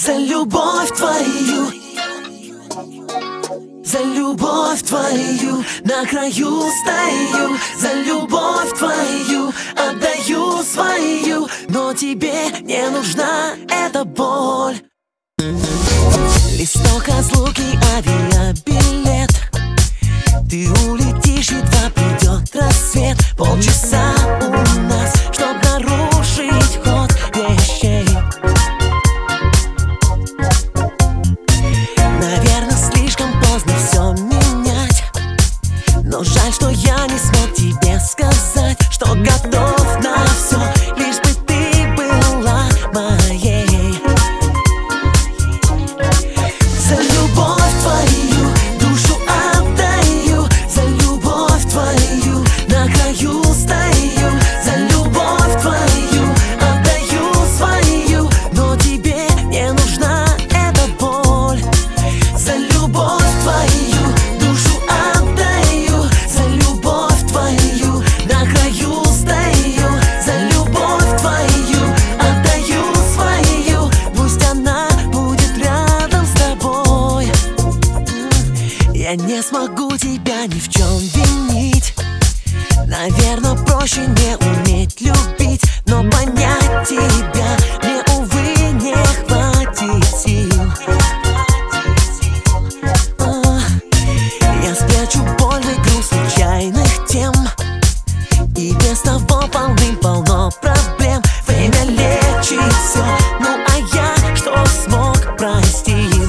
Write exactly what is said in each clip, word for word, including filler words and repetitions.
За любовь твою, за любовь твою, на краю стою. За любовь твою отдаю свою, но тебе не нужна эта боль. Листок разлуки, авиабилет. Ты улетишь, едва придет рассвет. Полчаса у нас, чтоб нарушить ход вещей. Наверное, слишком поздно все менять, но жаль, что я не смог тебе сказать, что готов на все, лишь бы ты была моей. За любовь твою душу отдаю, за любовь твою на краю стою. За любовь твою отдаю свою, но тебе не нужна эта боль. За любовь твою душу отдаю, за любовь твою на краю стою. За любовь твою отдаю свою, пусть она будет рядом с тобой. Я не смогу тебя ни в чем винить. Наверное, проще не уметь любить, но понять тебя мне, увы, не хватит сил. А, Я спрячу боль в игру случайных тем, и без того полным-полно проблем. Время лечит все, ну а я что смог, простил.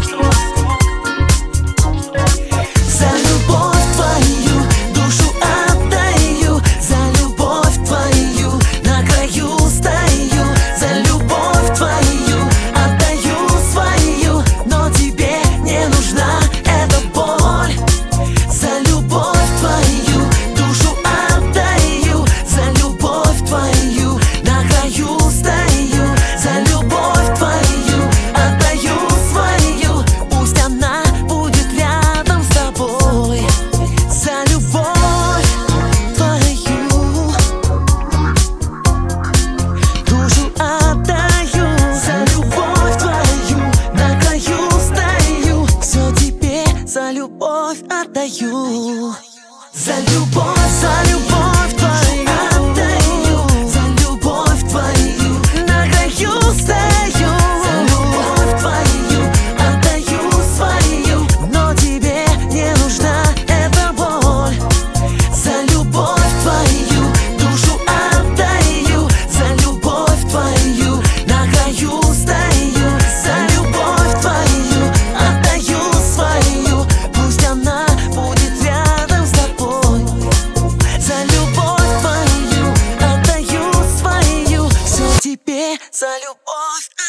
За любовь твою душу отдаю, за любовь твою на краю стою. За любовь твою отдаю свою, но тебе не нужна эта боль. За любовь твою душу отдаю, за любовь твою на краю стою. За любовь твою отдаю свою, пусть она будет рядом с тобой. За любовь твою душу отдаю, за любовь твою на краю стою. Все тебе за любовь отдаю. За любовь, за любовь твою отдаю, за любовь твою на краю стою. За любовь твою отдаю свою, но тебе не нужна эта боль. За любовь твою душу отдаю, за любовь твою на краю стою. За любовь твою отдаю свою, пусть она будет рядом с тобой. За любовь твою отдаю свою, все тебе за любовь.